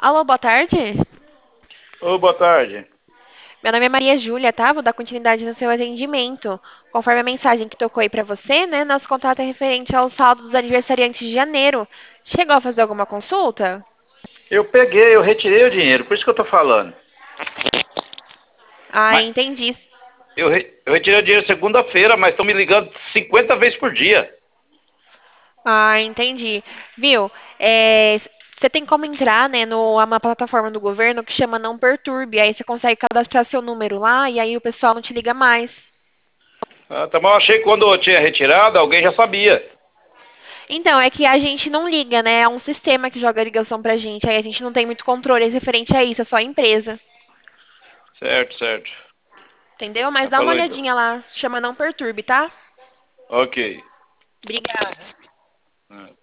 Alô, boa tarde. Ô, boa tarde. Meu nome é Maria Júlia, tá? Vou dar continuidade no seu atendimento. Conforme a mensagem que tocou aí pra você, né? Nosso contrato é referente ao saldo dos aniversariantes de janeiro. Chegou a fazer alguma consulta? Eu retirei o dinheiro, por isso que eu tô falando. Ah, Mas entendi. eu retirei o dinheiro segunda-feira, mas estão me ligando 50 vezes por dia. Ah, entendi. Viu? Você tem como entrar, né, numa plataforma do governo que chama Não Perturbe. Aí você consegue cadastrar seu número lá e aí o pessoal não te liga mais. Ah, tá bom, eu achei que quando eu tinha retirado, alguém já sabia. Então, é que a gente não liga, né? É um sistema que joga a ligação pra gente. Aí a gente não tem muito controle referente a isso, é só a empresa. Certo, certo. Entendeu? Mas Já dá uma falou então. olhadinha lá. Chama Não Perturbe, tá? Ok. Obrigada. Ah.